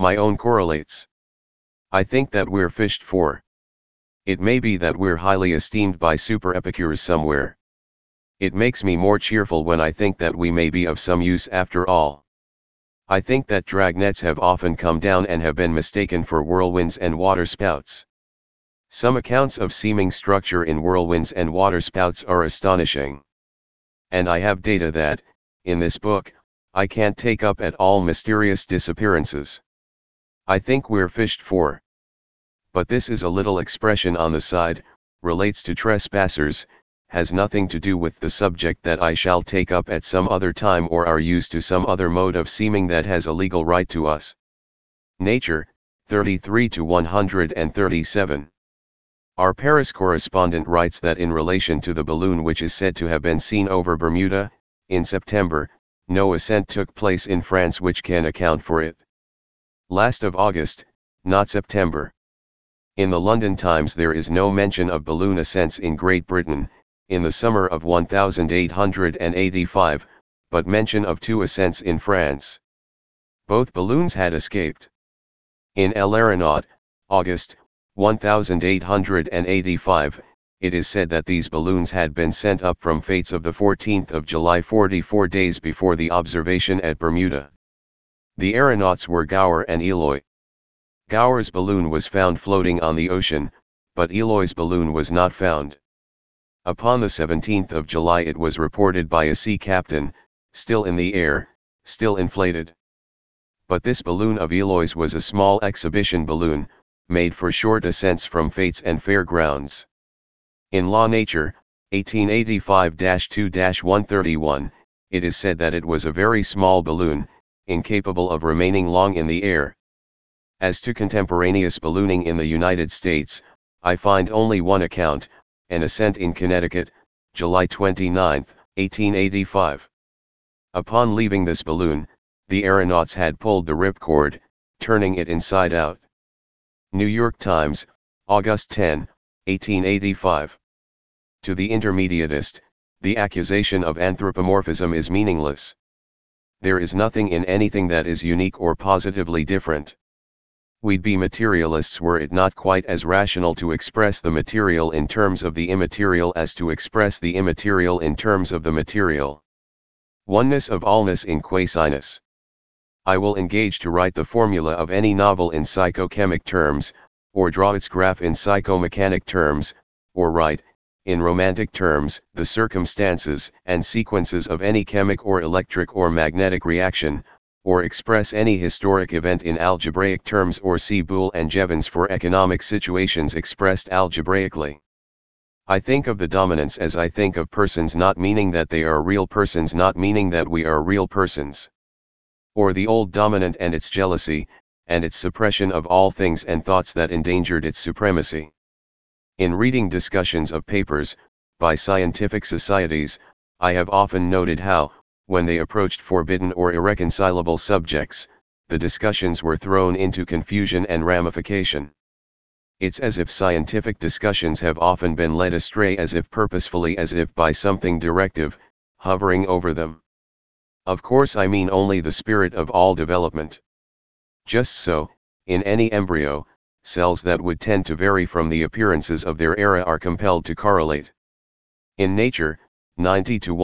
My own correlates. I think that we're fished for. It may be that we're highly esteemed by super epicures somewhere. It makes me more cheerful when I think that we may be of some use after all. I think that dragnets have often come down and have been mistaken for whirlwinds and waterspouts. Some accounts of seeming structure in whirlwinds and waterspouts are astonishing. And I have data that, in this book, I can't take up at all mysterious disappearances. I think we're fished for. But this is a little expression on the side, relates to trespassers, has nothing to do with the subject that I shall take up at some other time or are used to some other mode of seeming that has a legal right to us. Nature, 33 to 137. Our Paris correspondent writes that in relation to the balloon which is said to have been seen over Bermuda, in September, no ascent took place in France which can account for it. Last of August, not September. In the London Times there is no mention of balloon ascents in Great Britain, in the summer of 1885, but mention of 2 ascents in France. Both balloons had escaped. In L'Aéronaute, August, 1885, it is said that these balloons had been sent up from Fates of the 14th of July 44 days before the observation at Bermuda. The aeronauts were Gower and Eloy. Gower's balloon was found floating on the ocean, but Eloy's balloon was not found. Upon the 17th of July it was reported by a sea captain, still in the air, still inflated. But this balloon of Eloy's was a small exhibition balloon, made for short ascents from Fates and fairgrounds. In Law Nature, 1885-2-131, it is said that it was a very small balloon, incapable of remaining long in the air. As to contemporaneous ballooning in the United States, I find only one account, an ascent in Connecticut, July 29, 1885. Upon leaving this balloon, the aeronauts had pulled the ripcord, turning it inside out. New York Times, August 10, 1885. To the intermediatist, the accusation of anthropomorphism is meaningless. There is nothing in anything that is unique or positively different. We'd be materialists were it not quite as rational to express the material in terms of the immaterial as to express the immaterial in terms of the material. Oneness of allness in quasiness. I will engage to write the formula of any novel in psychochemic terms, or draw its graph in psychomechanic terms, or write, in romantic terms, the circumstances and sequences of any chemic or electric or magnetic reaction, or express any historic event in algebraic terms or see Boole and Jevons for economic situations expressed algebraically. I think of the dominants as I think of persons, not meaning that they are real persons, not meaning that we are real persons. Or the old dominant and its jealousy, and its suppression of all things and thoughts that endangered its supremacy. In reading discussions of papers, by scientific societies, I have often noted how, when they approached forbidden or irreconcilable subjects, the discussions were thrown into confusion and ramification. It's as if scientific discussions have often been led astray, as if purposefully, as if by something directive, hovering over them. Of course I mean only the spirit of all development. Just so, in any embryo, cells that would tend to vary from the appearances of their era are compelled to correlate. In Nature, 90 to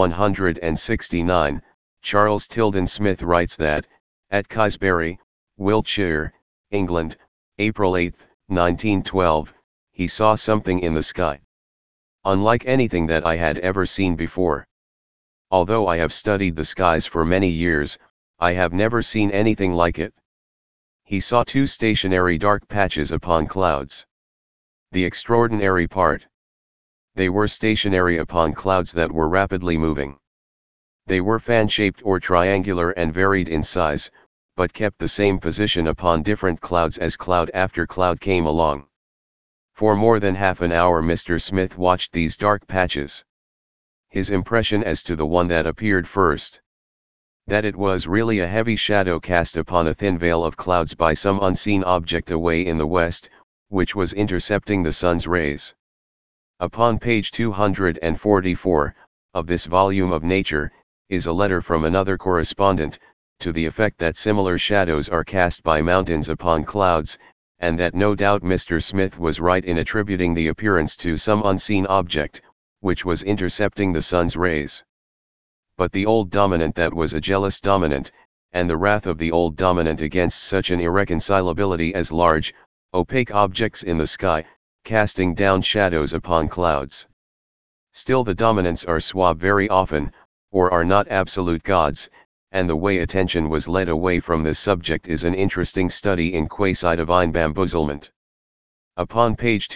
169, Charles Tilden Smith writes that, at Caisbury, Wiltshire, England, April 8, 1912, he saw something in the sky. Unlike anything that I had ever seen before. Although I have studied the skies for many years, I have never seen anything like it. He saw 2 stationary dark patches upon clouds. The extraordinary part. They were stationary upon clouds that were rapidly moving. They were fan-shaped or triangular and varied in size, but kept the same position upon different clouds as cloud after cloud came along. For more than half an hour Mr. Smith watched these dark patches. His impression as to the one that appeared first, that it was really a heavy shadow cast upon a thin veil of clouds by some unseen object away in the west, which was intercepting the sun's rays. Upon page 244, of this volume of Nature, is a letter from another correspondent, to the effect that similar shadows are cast by mountains upon clouds, and that no doubt Mr. Smith was right in attributing the appearance to some unseen object, which was intercepting the sun's rays. But the old dominant that was a jealous dominant, and the wrath of the old dominant against such an irreconcilability as large, opaque objects in the sky, casting down shadows upon clouds. Still the dominants are suave very often, or are not absolute gods, and the way attention was led away from this subject is an interesting study in quasi-divine bamboozlement. Upon page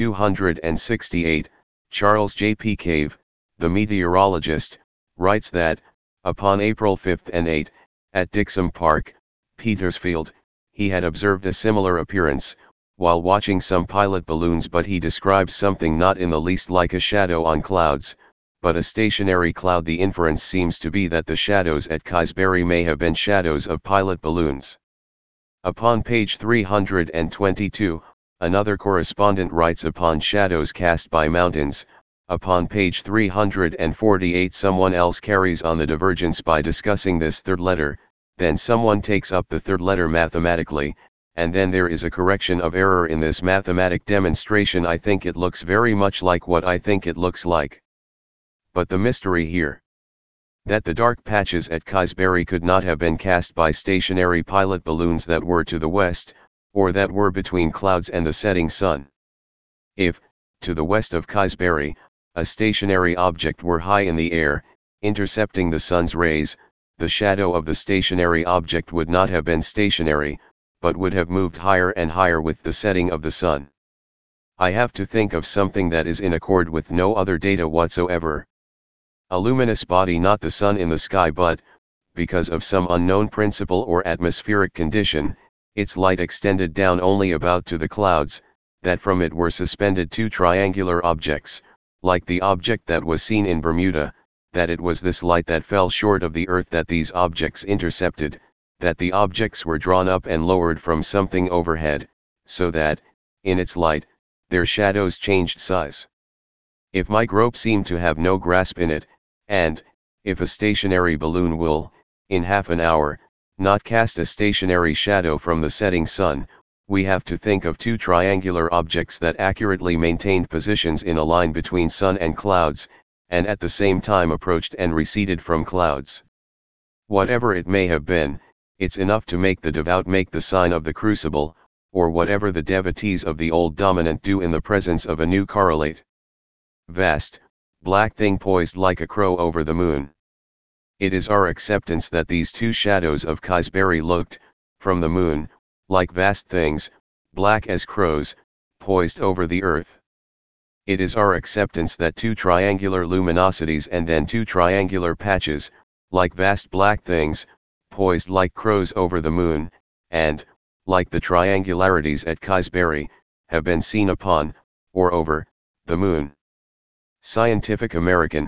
268, Charles J. P. Cave, the meteorologist, writes that, upon April 5 and 8, at Dixham Park, Petersfield, he had observed a similar appearance, while watching some pilot balloons, but he describes something not in the least like a shadow on clouds, but a stationary cloud. The inference seems to be that the shadows at Caisbury may have been shadows of pilot balloons. Upon page 322, another correspondent writes upon shadows cast by mountains. Upon page 348 someone else carries on the divergence by discussing this third letter, then someone takes up the third letter mathematically, and then there is a correction of error in this mathematic demonstration. I think it looks very much like what I think it looks like. But the mystery here, that the dark patches at Caisbury could not have been cast by stationary pilot balloons that were to the west, or that were between clouds and the setting sun. If, to the west of Caisbury, a stationary object were high in the air, intercepting the sun's rays, the shadow of the stationary object would not have been stationary, but would have moved higher and higher with the setting of the sun. I have to think of something that is in accord with no other data whatsoever. A luminous body, not the sun in the sky, but, because of some unknown principle or atmospheric condition, its light extended down only about to the clouds, that from it were suspended two triangular objects, like the object that was seen in Bermuda, that it was this light that fell short of the earth that these objects intercepted, that the objects were drawn up and lowered from something overhead, so that, in its light, their shadows changed size. If my grope seemed to have no grasp in it, and, if a stationary balloon will, in half an hour, not cast a stationary shadow from the setting sun, we have to think of two triangular objects that accurately maintained positions in a line between sun and clouds, and at the same time approached and receded from clouds. Whatever it may have been, it's enough to make the devout make the sign of the crucible, or whatever the devotees of the old dominant do in the presence of a new correlate. Vast, black thing poised like a crow over the moon. It is our acceptance that these two shadows of Caisbury looked, from the moon, like vast things, black as crows, poised over the earth. It is our acceptance that two triangular luminosities and then two triangular patches, like vast black things, poised like crows over the moon, and, like the triangularities at Caisbury, have been seen upon, or over, the moon. Scientific American,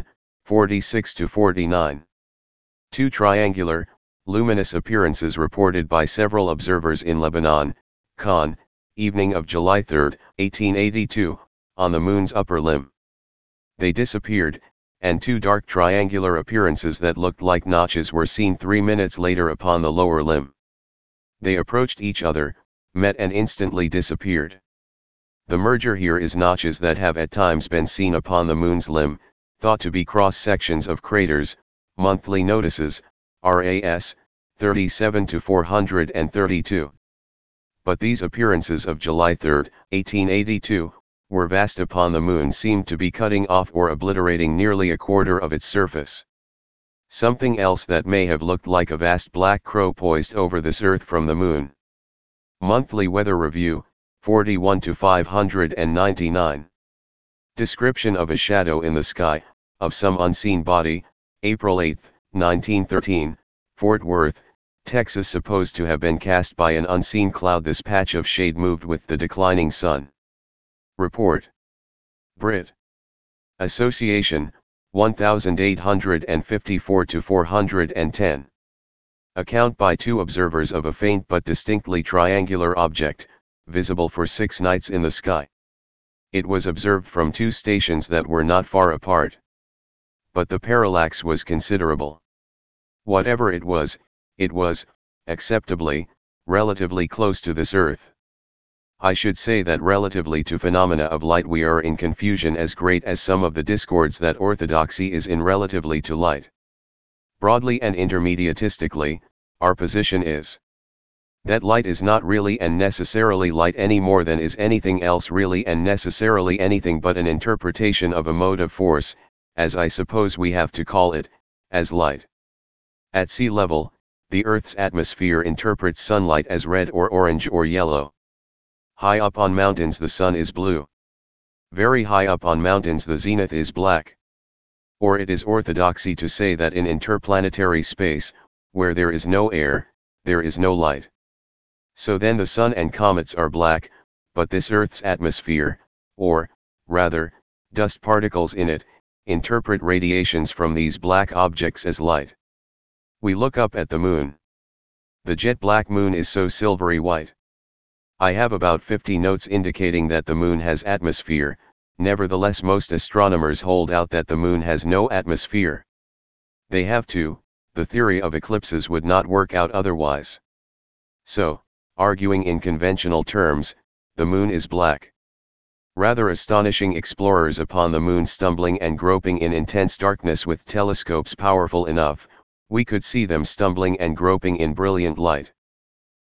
46-49. Two triangular, luminous appearances reported by several observers in Lebanon, Cannes, evening of July 3, 1882, on the moon's upper limb. They disappeared, and two dark triangular appearances that looked like notches were seen 3 minutes later upon the lower limb. They approached each other, met and instantly disappeared. The merger here is notches that have at times been seen upon the moon's limb, thought to be cross-sections of craters. Monthly Notices, RAS, 37-432. But these appearances of July 3, 1882, were vast upon the moon, seemed to be cutting off or obliterating nearly a quarter of its surface. Something else that may have looked like a vast black crow poised over this earth from the moon. Monthly Weather Review, 41-599. Description of a shadow in the sky, of some unseen body, April 8, 1913, Fort Worth, Texas, supposed to have been cast by an unseen cloud. This patch of shade moved with the declining sun. Report. Brit. Association, 1854-410. Account by two observers of a faint but distinctly triangular object, visible for 6 nights in the sky. It was observed from 2 stations that were not far apart. But the parallax was considerable. Whatever it was, acceptably, relatively close to this earth. I should say that relatively to phenomena of light we are in confusion as great as some of the discords that orthodoxy is in relatively to light. Broadly and intermediatistically, our position is that light is not really and necessarily light any more than is anything else really and necessarily anything but an interpretation of a mode of force, as I suppose we have to call it, as light. At sea level, the Earth's atmosphere interprets sunlight as red or orange or yellow. High up on mountains the sun is blue. Very high up on mountains the zenith is black. Or it is orthodoxy to say that in interplanetary space, where there is no air, there is no light. So then the sun and comets are black, but this Earth's atmosphere, or, rather, dust particles in it, interpret radiations from these black objects as light. We look up at the moon. The jet black moon is so silvery white. I have about 50 notes indicating that the moon has atmosphere, nevertheless most astronomers hold out that the moon has no atmosphere. They have to, the theory of eclipses would not work out otherwise. So, arguing in conventional terms, the moon is black. Rather astonishing explorers upon the moon stumbling and groping in intense darkness with telescopes powerful enough, we could see them stumbling and groping in brilliant light.